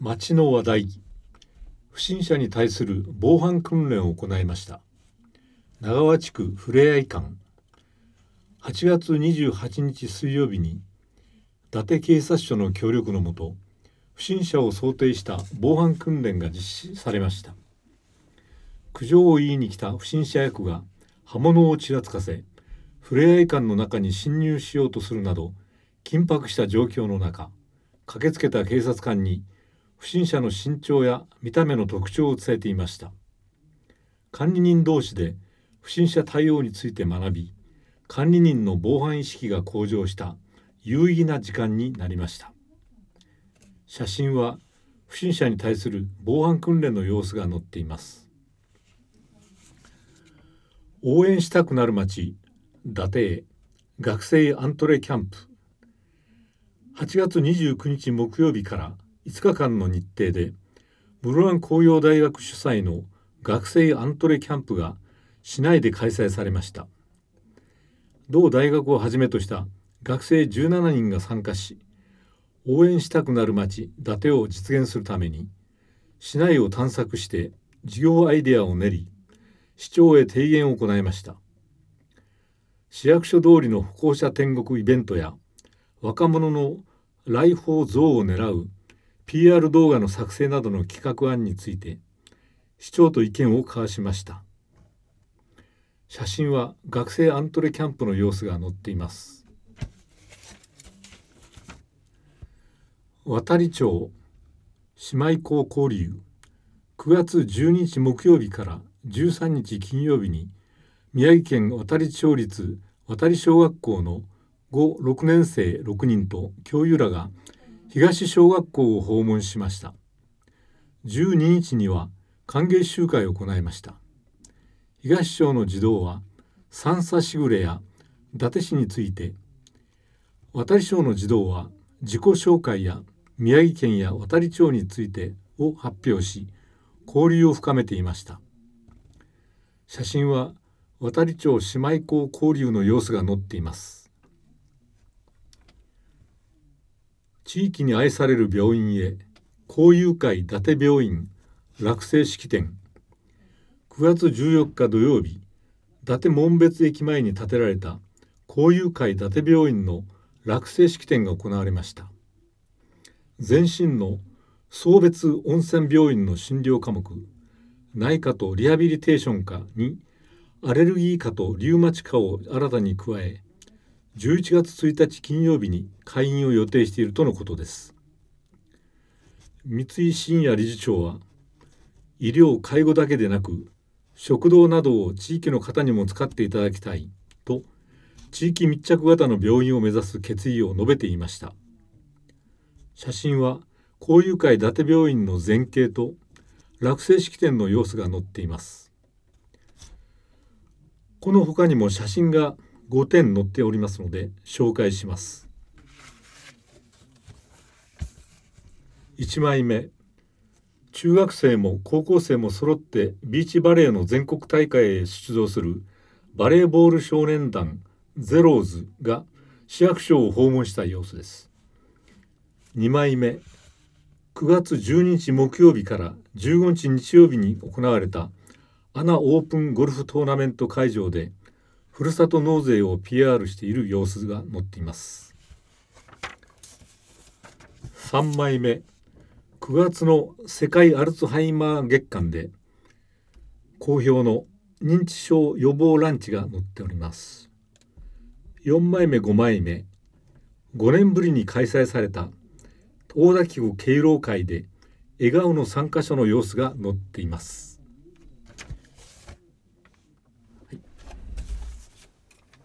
町の話題、不審者に対する防犯訓練を行いました。長和地区ふれあい館。8月28日水曜日に伊達警察署の協力のもと、不審者を想定した防犯訓練が実施されました。苦情を言いに来た不審者役が刃物をちらつかせ、ふれあい館の中に侵入しようとするなど緊迫した状況の中、駆けつけた警察官に不審者の身長や見た目の特徴を伝えていました。管理人同士で不審者対応について学び、管理人の防犯意識が向上した有意義な時間になりました。写真は不審者に対する防犯訓練の様子が載っています。応援したくなる街、伊達へ学生アントレキャンプ。8月29日木曜日から5日間の日程で、室蘭工業大学主催の学生アントレキャンプが市内で開催されました。同大学をはじめとした学生17人が参加し、応援したくなる街伊達を実現するために、市内を探索して事業アイデアを練り、市長へ提言を行いました。市役所通りの歩行者天国イベントや、若者の来訪増を狙う PR 動画の作成などの企画案について市長と意見を交わしました。写真は学生アントレキャンプの様子が載っています。渡町姉妹校交流。9月12日木曜日から13日金曜日に、宮城県渡町立渡小学校の5、6年生6人と教諭らが東小学校を訪問しました。12日には歓迎集会を行いました。東小の児童は三叉しぐれや伊達市について、渡小の児童は自己紹介や宮城県や渡町についてを発表し、交流を深めていました。写真は渡町姉妹校交流の様子が載っています。地域に愛される病院へ交友会伊達病院落成式典。9月14日土曜日、伊達紋別駅前に建てられた交友会伊達病院の落成式典が行われました。前身の総別温泉病院の診療科目、内科とリハビリテーション科にアレルギー科とリウマチ科を新たに加え、11月1日金曜日に開院を予定しているとのことです。三井真也理事長は、医療・介護だけでなく、食堂などを地域の方にも使っていただきたいと、地域密着型の病院を目指す決意を述べていました。写真は交友会伊達病院の前景と落成式典の様子が載っています。この他にも写真が5点載っておりますので紹介します。1枚目、中学生も高校生も揃ってビーチバレーの全国大会へ出場するバレーボール少年団ゼローズが市役所を訪問した様子です。2枚目、9月12日木曜日から15日日曜日に行われたアナオープンゴルフトーナメント会場でふるさと納税を PR している様子が載っています。3枚目、9月の世界アルツハイマー月間で好評の認知症予防ランチが載っております。4枚目、5枚目、5年ぶりに開催された大田区敬老会で笑顔の参加者の様子が載っています。